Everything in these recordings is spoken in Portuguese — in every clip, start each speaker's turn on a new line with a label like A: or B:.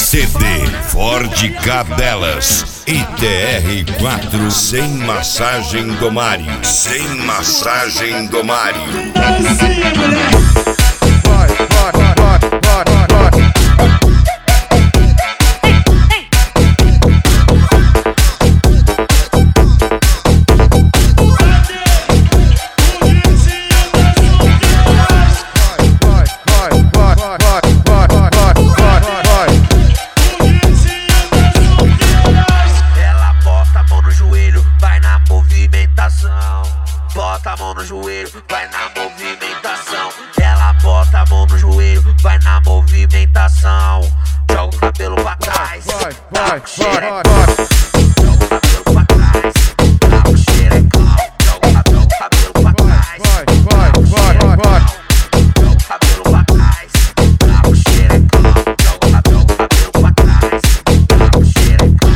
A: CD Ford Cadelas ITR4 sem massagem do Mário. Sem massagem do Mário.
B: Bota a mão no joelho, vai na movimentação. Ela bota a mão no joelho, vai na movimentação. Joga o cabelo pra trás, dá o xerecão. Joga o cabelo pra trás, dá o xerecão. Joga o cabelo pra trás, dá o xerecão. Joga o cabelo pra trás, dá o xerecão. Joga o cabelo pra trás, dá o xerecão.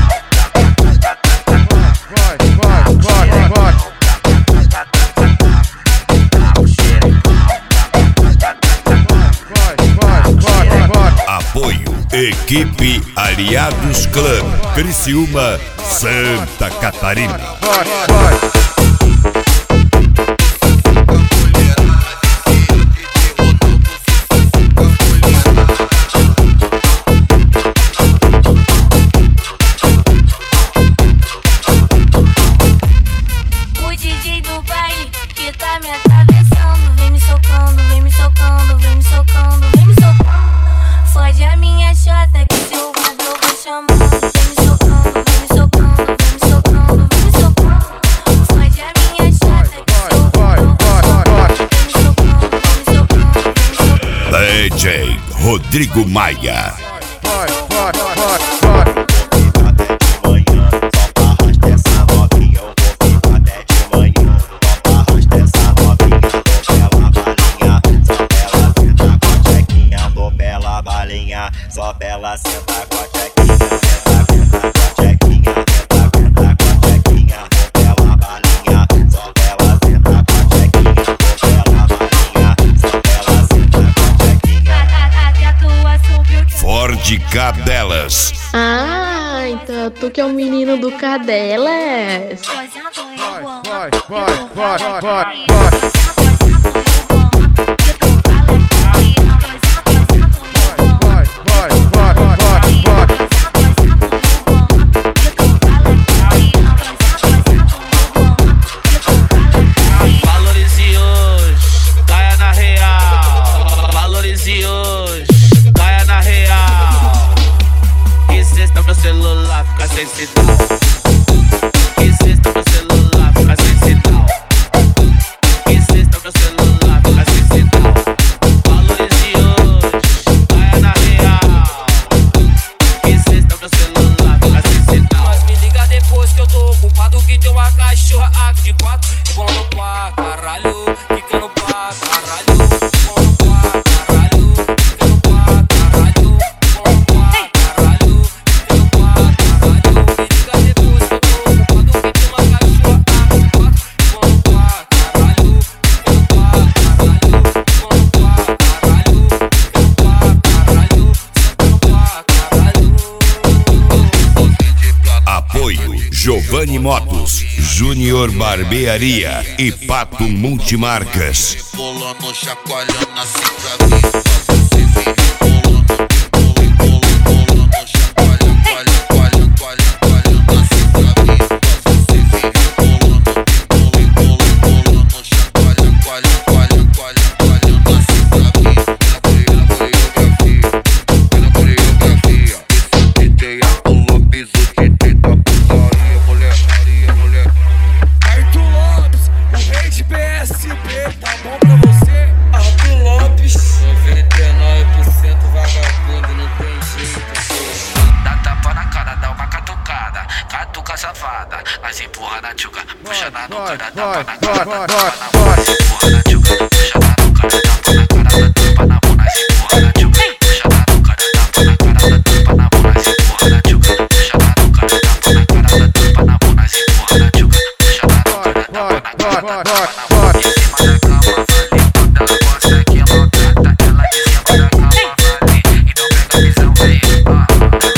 A: Apoio Equipe Aliados Club Criciúma, Santa Catarina.
C: O DJ do baile que tá me atravessando, vem me socando, vem me socando, vem me socando, vem me socando. Fode a minha chota que se eu vou chamando. Vem me socando, vem me socando, vem me socando, vem me socando. Fode a minha chota que se eu vou chamando. Vem me socando, vem me socando, vem me socando.
A: DJ Rodrigo Maia.
D: Só pra ela sentar com a chequinha, senta com a chequinha, senta com a chequinha, bela balinha. Só pra ela sentar com a chequinha, bela balinha. Só pra ela sentar com a chequinha.
C: Até a tua subiu.
A: Ford Cadelas.
E: Ah, então tu que é o menino do Cadelas.
B: Valorize hoje, caia na real. Valorize hoje, caia na real. Que cesta meu celular fica sem sinal. Que cesta meu celular fica sem sinal. Que cesta meu celular fica sem sinal. Valorize hoje, caia na real. Que cesta meu celular fica sem sinal. Mas me liga depois que eu tô ocupado, que tem uma cachorra aqui de quatro. Rebolando pra caralho, ficando pra caralho. Rebolando pra caralho, ficando pra caralho. Rebolando pra caralho, ficando pra caralho. Me liga depois que eu tô ocupado, que tem uma cachorra aqui de quatro. Rebolando pra caralho, ficando pra caralho. Rebolando pra caralho, ficando pra caralho. Sentando pra caralho.
A: Apoio Giovanni Motos, Júnior Barbearia e Pato Multimarcas.
F: Rebolando, chacoalhando assim pra mim, pra você vir rebolando, rebolando, chacoalhando, coalhando assim pra mim, pra você vir rebolando, chacoalhando, coalhando assim pra mim. Pela coreografia, esse DJ Arthur Lopes, o DJ da putaria, mulher.
G: Arthur Lopes, o rei de PSP, tá bom pra você? Arthur Lopes, 99% vagabundo, não tem jeito.
B: Dá tapa na cara, dá uma catucada, catuca safada, mas empurra na tchuca, puxa na nuca, dá tapa na cara, dá tapa na mão, mas empurra na tchuca, puxa na nuca, dá tapa na cara, dá tapa na mão, mas empurra na tchuca, puxa na nuca, dá tapa na cara, dá tapa na mão, mas empurra na tchuca, puxa na nuca, dá tapa na cara, dá tapa na mão, mas empurra na tchuca, puxa na nuca, dá tapa na cara, dá tapa na mão, em cima da cama, vale, quando ela gosta que maltrata, ela de cima da cama, vale, então pega a visão aí,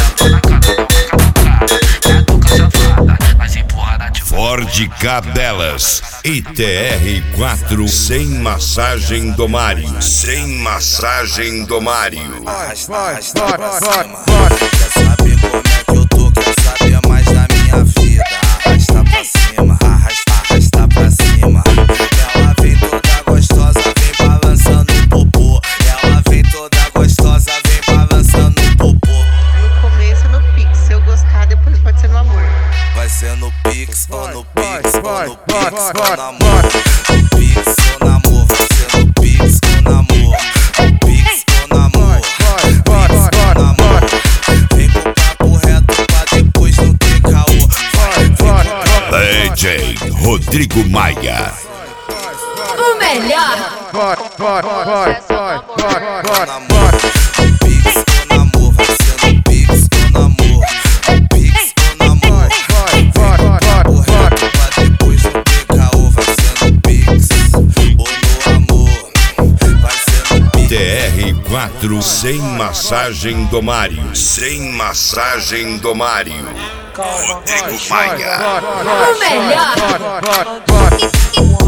A: de Cadelas e TR4 sem massagem do Mário. Sem massagem do Mário.
F: Arrasta pra cima. Quer saber como é que eu tô? Quer saber mais da minha vida? Arrasta pra cima, arrasta pra cima. Ela vem toda gostosa, vem balançando o popô. Ela vem toda gostosa, vem balançando o popô.
H: No começo no Pix, se eu gostar, depois pode ser no amor.
F: Vai ser no Pix, ou no Pix, ou no Pix, ou no amor. No Pix ou no amor, vai ser no Pix ou no amor. No Pix ou no amor, Pix ou no amor. Vem com papo reto pra depois não ter caô.
A: DJ Rodrigo Maia.
C: O melhor.
F: No Pix ou no amor, vai ser no Pix ou no amor. No Pix ou no amor. Vem com papo reto pra depois não ter caô. Vai ser no Pix ou no amor. Vai ser no Pix.
A: TR4 sem massagem do Mário. Sem massagem do Mário. Rodrigo Maia.
C: O melhor.